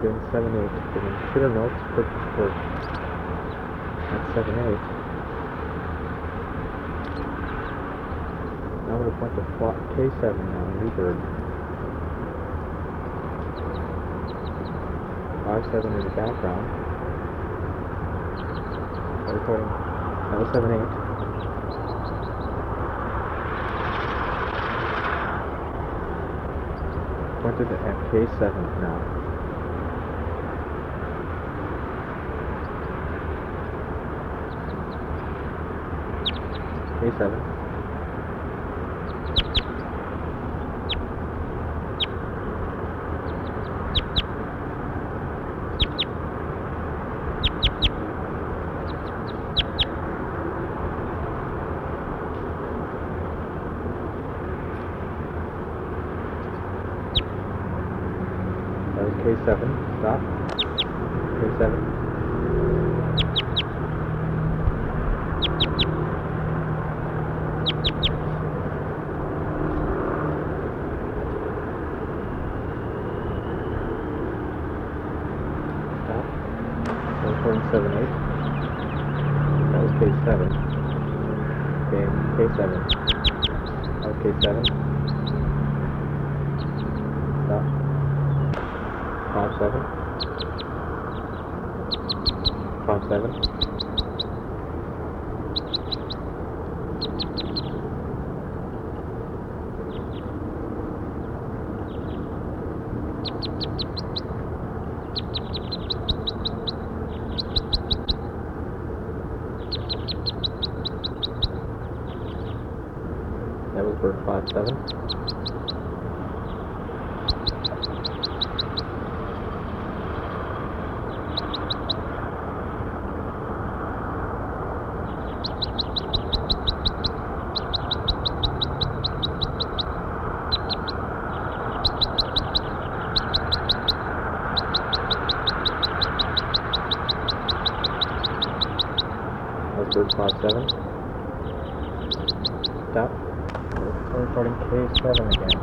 doing 7-8. Getting shooter notes for at 7-8. Now I'm going to point to K7 now, new bird. 5-7 in the background. Recording. That was 7-8. Pointed at K7 now. K7. That was K7. Stop. K7. Stop. Recording 7-8. That was K7. Okay, K7. That was K7. Stop. 5-7. 5-7. That was bird 5-7. Bird 5-7. Stop. We're recording K7 again.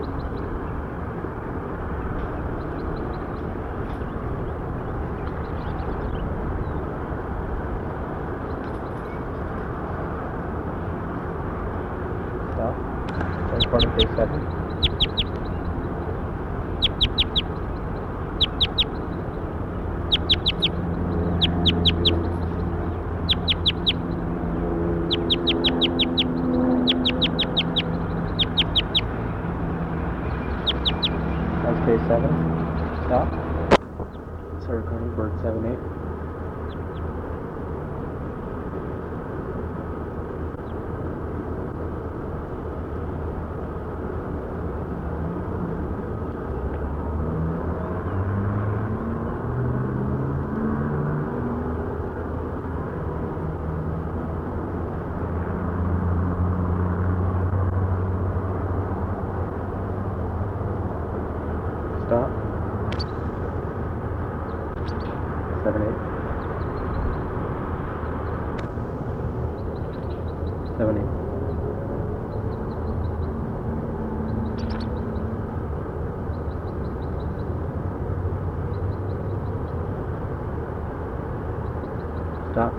Stop. We're recording K7. K7. Stop. So recording bird 7-8. Stop. 7-8. 7-8. Stop.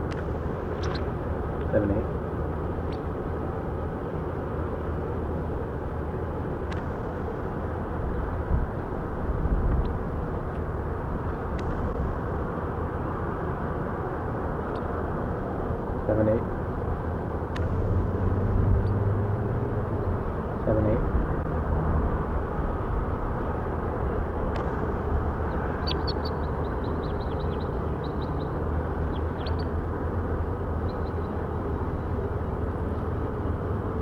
7-8. 7-8. 7-8.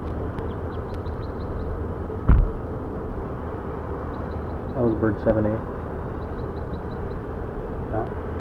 That was bird 7-8.